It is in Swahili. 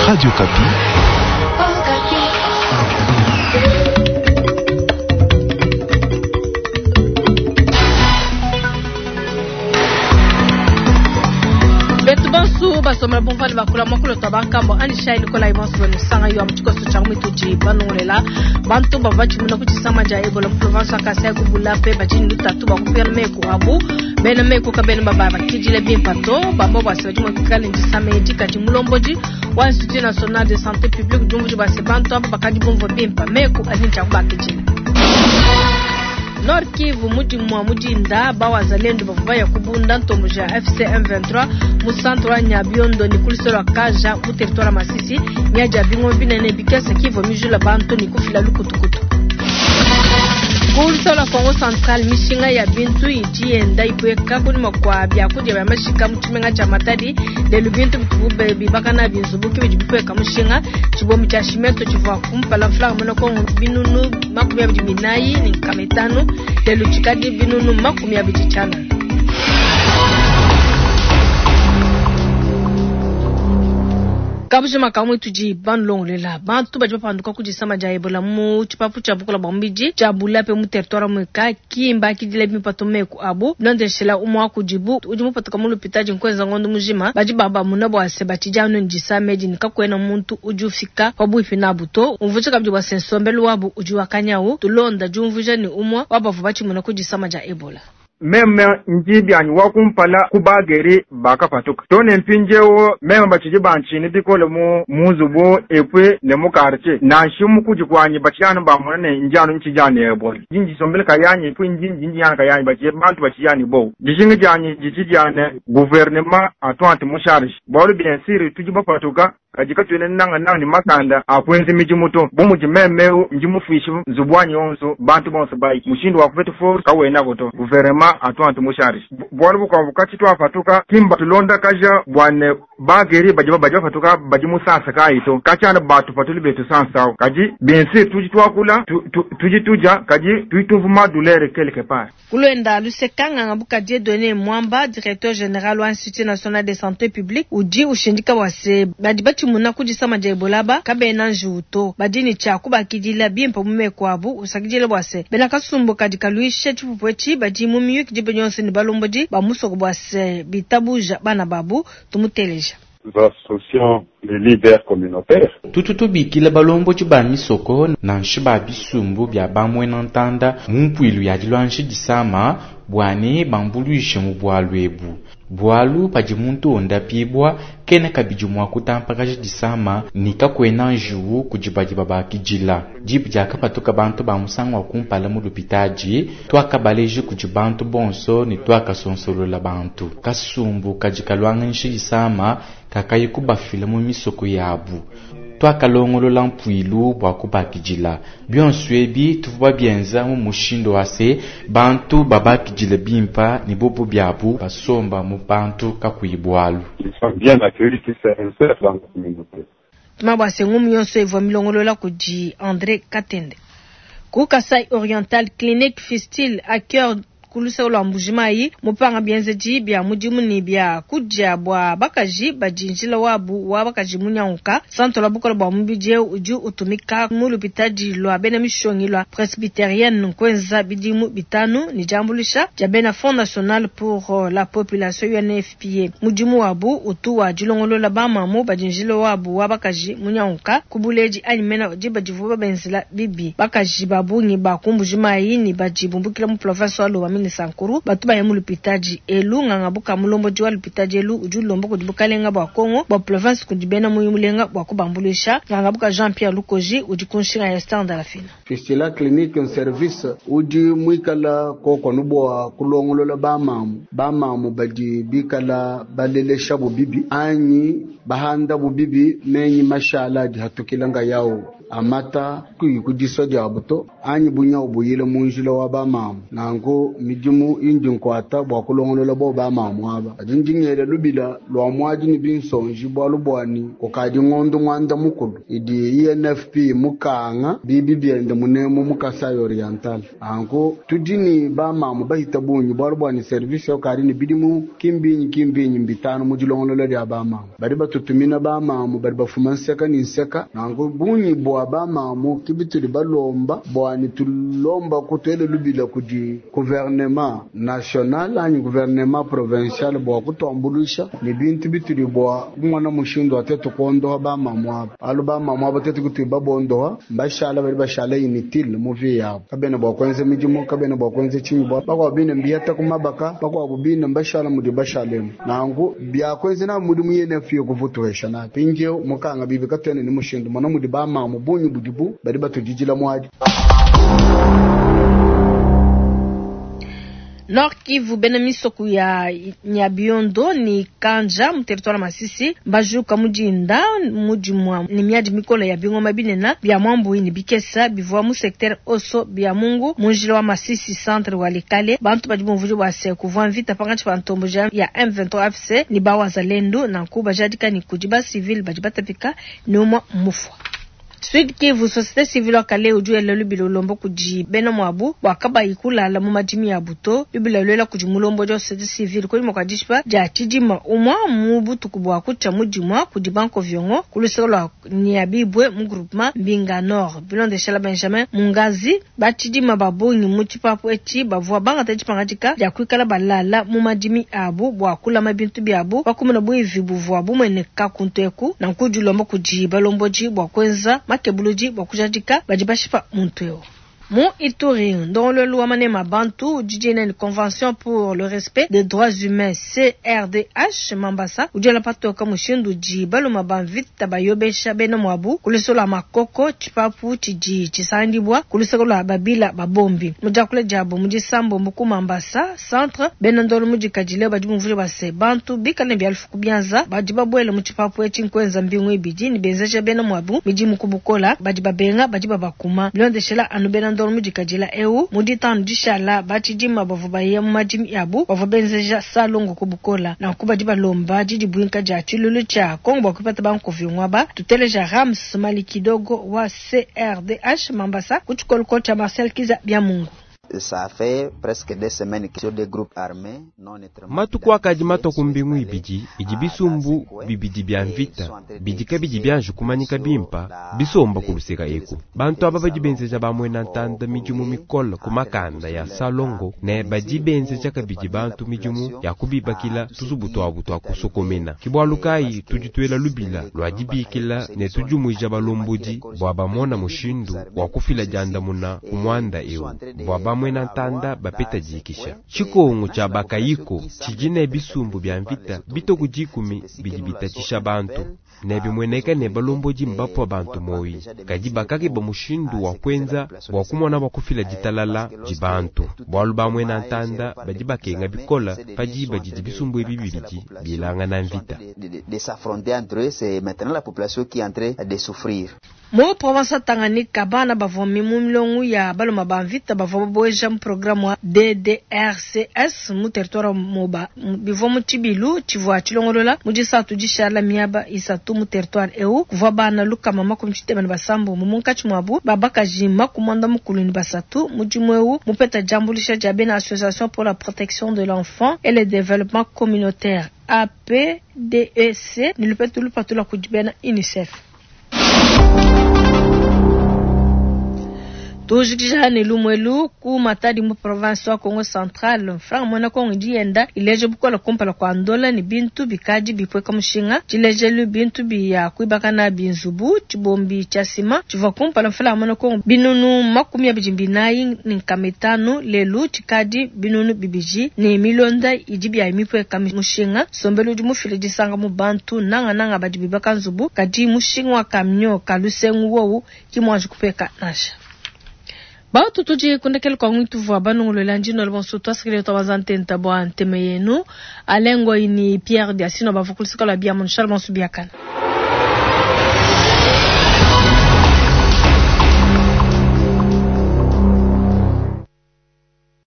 Radio Kapi. Basomela bomfani bakula makolo tabankambo anisha ilikola imanso sanga yo amchikoso changu mituji banongolela bantu bavachi muna kuchisama ja Ebola province akasa kubula pe bajini lutatu bakupera meku abu bena meku kabena baba bakijile bimpato babo basebaji mukikale njisame edika jimulomboji wa Institut National de Santé Publique jumbuji basebantu aba bakadi bomvo bimpa meku anincha kubakijile Nord Kivu mujinda bawazalendo bavaya kubunda ntomuja FC M23 musanto wa Nyabiondo ni kulisoro kaja mu territoire Masisi nyaja bingo binene bikese Kivu mijula bantu ni kufila lukutukutu kulisoro Kongo Central mishinga ya bintu ijienda ipweka kuni makwa bya kuje ba mashika mutumenga cha matadi de lubintu bitubube bibakana binzubuki bijipweka mushinga chibomi cha shimeto chivwa kumpala flag monoko binunu makumi abijibinayi ni kametano de luchikadi binunu makumi abijichana kabujima kamwe tuji banlong lela bantu baje panduka kujisama ja Ebola mu chipapu cha bukula bombiji cha bulape mu territoire mu ka kimba kidile mipato ku abu nonde shela umwa kujibu ujimu patuka mu lupitaji nkweza ngondo mujima baji baba munabo aseba chijano njisame jini kakwena muntu ujufika wabu ifina buto umvuche kabji wa sensombelu wabu ujuwa kanyawu tulonda jumvuja ni umwa wabavu bachi muna kujisama ja Ebola meme njibi anyi wakumpala kubageri baka patuka tone mpinjewo meme bachiji banchini bikole mu muzubo epwe ne mukarche na shimu kujikwanyi bachiyana bamune njano nchijane Ebola jinji sombele kayanyi pu njinji yana kayanyi bachiye bantu bachiyani bo jishingi janyi jichijane gouvernement atwante musharish bawlu bien siri tujiba patuka kajika tuene nanga ni makanda akwenzi mijimuto bomu jimeme njimufishi zubwanyi onso bantu bonso bai mushindu wa kufetu for kawena goto gouvernement atwante musharish bwanu kwa bukati twa fatuka kimba tulonda kaja bwane bageri bajiba fatuka bajimu sasa kaito kachana batu patuli betu sansa kaji bensi tujitwakula tujituja kaji tuituvuma douleur quelque part kulenda lusekanga ngabuka die donner mwamba directeur général wa Institut National de Santé Publique uji ushindika wase badibachi muna kujisama ja Ebola ba kabena njuto badini cha kubakidila bimpa mume kwabu usakijile wase bena kasumbo kadika luishe chupwechi bajimu miyu kijibe nyonse ni balomboji bamuso kubwase bitabuja bana babu tumuteleja associant les leaders communautaires. Tututu bikile balombo chibani soko na nshiba bisumbu bya bamwe nantanda mumpuilu ya dilwanshi disama bwane bambuluishe mu bwalwebu bwalu pajimuntu onda pibwa kene kabijumwa kutampakaje disama nikakwena njuwu kujibajiba bakijila jibu jakapatuka bantu bamusangwa kumpala mu lupitaji twakabaleje kujibantu bonso ni twakasonsolola bantu kasumbu kajikalwanga nshi disama kakayikubafile mu misoko yabu twakalongolola mpuilu bwa kubakijila byonswebi tuvuba byenza mu mushindo wase bantu babakijile bimpa ni bobo byabu basomba mu bantu kakuibwalu bien accueillis qui s'insèrent dans la communauté. Tumabase ngumu yonso evo milongolola kuji André Katende ku Kasai Oriental Clinique Fistile à cœur kuluse ulo mbujimai mupanga byenzeji bya mujimu ni bya kujja bwa bakaji bajinjila wabu wa bakaji munyanguka santo la bukola bwa mbije uju utumika mu lupitaji lwa bena mishongi lwa presbyterienne nkwenza bidimu bitanu ni jambulisha jabena Fond National pour la Population UNFPA mujimu wabu utu wa jilongolo la bama mu bajinjila wabu wa bakaji munyanguka kubuleji animena jiba jivuba benzila bibi bakaji babungi bakumbujimai ni bajibumbukila mu province wa ni sankuru batuba ya mulupitaji elu ngangabuka mulombo jiwa lupitaji elu ujulombo kudibukalenga bwa Kongo bwa province kudibena muyumulenga bwa kubambulisha ngangabuka Jean-Pierre Lukoji ujikunshinga ya stand la fina Fistila clinique service uji mwikala koko nubwa kulongolola bamamu baji bikala balele shabu bibi anyi bahanda bubibi menyi mashala jihatukilanga yao amata kujisoja abuto anyi bunya ubuyile munjilo wa bamamu nango mijimu injin kwata bwa kulongolola bo ba mamwaba ajinjingele lubila lwa mwaji ni binsonji bwa lubwani kokadi ngondo mwanda mukulu idi ENFP mukanga bibi byende munemo mukasai oriental anko tudini ba mamu bahita bunyi bwa lubwani service okari ni bidimu kimbinyi mbitano mujilongolola ya ba mamu bari batutumina ba mamu bari bafumanseka ni nseka nango bunyi bwa ba mamu kibituri balomba bwani tulomba kutele lubila kudi gouvernement national ani gouvernement provincial bwa kutombulisha ni bintu bituri bwa mwana mushindo ateto kondo ba mamu alo ba mamu abateto kuti babondo bashala bari bashala initil muvi yabo kabena bwa kwenze mijimu kabena bwa kwenze chinyi bwa bakwa bine mbiyata kumabaka bakwa bubine mbashala mudi bashalemu nango bya kwenze na mudi muyene fiyo kuvutuesha na pinje mukanga bibi katene ni mushindo mwana mudi ba mamu bunyu budibu bari batujijila mwaji. Nord Kivu benamisoku ya Nyabiondo ni Kanja mu territoire Masisi bajuka mujinda mujimwa ni miadi mikola ya bingoma binena bya mwambu ni bikesa bivwa mu secteur oso bya Mungu mujilo wa Masisi centre wa Likale bantu bajibu mvujo wa se kuvwa vita pangachi pantombo ya M23 FC ni bawazalendo na kuba jadika ni kujiba civil bajibatapika ni umwa mufwa. Sud Kivu société civile wakale ujue lelo bilolombo kuji beno mwabu wakaba ikula la mumajimi ya buto bibila lela kuji mulombo jo société civile kuli mwakajishpa ja chijima umwa mubu tukubwa kucha mujimwa kuji banko vyongo kulusolo ni abibwe mu groupement Mbinga Nord bilonde shala Benjamin Mungazi ba chijima babunyi muchipapu echi bavua banga techipangajika ja kuikala balala mumajimi abu bwa kula mabintu biabu wakumuna bui vibuvu abu mwene kakunteku na kujulombo kuji balomboji bwa kwenza makebuluji bakujajika bajibashipa muntweo. Mon Ituri, dans le loi Manema Bantu, une convention pour le respect des droits humains CRDH Mambasa, où la pato comme Shindu ji baluma banvita bayobesha beno mwabu, kulisola makoko chipapu chiji chisandibwa, kulisola babila babombi. Mujakule jabo mujisambo muku Mambasa centre benandolo mujikajile bajimuvule base Bantu bikane byalfu kubyanza bajibabwele muchipapu echinkwenza mbingwe biji ni benzeje beno mwabu miji mukubukola bajibabenga bajibabakuma blonde shela anubena dormi kajila muditanu dishala bachijima bavuba ya majimi yabu bavubenzeja salongo kubukola na kubajiba lomba jiji buinka ja chilulu cha Kongo kupata banko vyongwaba tuteleja Rams Malikidogo wa CRDH Mambasa kuchukolu kocha Marcel Kiza bya Mungu. Ça fait presque 2 semaines que des groupes armés non étrangers matukwa kajimato kumbingu ibiji ijibisumbu bibidi byanvita bijika bijibyanju kumanyika bimpa bisomba kulusika eko bantu aba bajibenzeja bamwe na ntanda mijumu mikola kumakanda ya salongo ne bajibenzeja kabiji bantu mijumu ya kubibakila tuzubuto abutwa kusokomena kibwalukai tujitwela lubila lwajibikila ne tujumuija balomboji bwaba mona mushindu wa kufila janda muna kumwanda ewo bwaba mwena ntanda bapeta jikisha chikongo cha bakayiko chijine bisumbu bya mvita bito kujikumi bijibita chisha bantu nebi mweneka ne balomboji mbapo bantu moyi kajiba kake bamushindu wa kwenza wa kumona bakufila jitalala jibantu bwaluba mwena ntanda bajiba kenga bikola pajiba jijibisumbu ebibiriji bilanga na mvita de s'affronter entre eux. C'est maintenant la population qui est en train de souffrir. Mo province Tanganyika bana bavomi mumlongu ya baloma banvita bavomo boeja programme wa DDRCS mu territoire moba bivomo chibilu chivwa chilongolola mujisatu jishala miaba isatu mu territoire EU kuva bana luka mama kumchitema basambo mumunka chimwabu babaka jima kumanda mukuluni basatu mujimweu mupeta jambulisha jabena association pour la protection de l'enfant et le développement communautaire APDEC nilipetulu patula kujibena UNICEF. Tujikijane lumwelu ku matadi mu province wa Kongo Central franc mwana Kongo dienda ileje bukola kompala kwa ndola ni bintu bikaji bipwe kamushinga chileje lu bintu biya kuibaka na binzubu chibombi chasima chiva kompala fala mwana Kongo binunu makumi ya bijimbinayi ni kametano lelu chikadi binunu bibiji ni milonda ijibi ya imipwe kamushinga sombelu jumu filiji sanga mu bantu nanga bajibibaka nzubu kadi mushinga wa kamnyo kalusengu wowu kimwaji kupeka nasha. Ba tutuji kundekele kwa mwitu vwa banungulo lanjino albonso tuasikile tawazante ntabwa nteme yenu alengo ini Pierre Diasino bavukulisika la biya monshal monsu biyakana.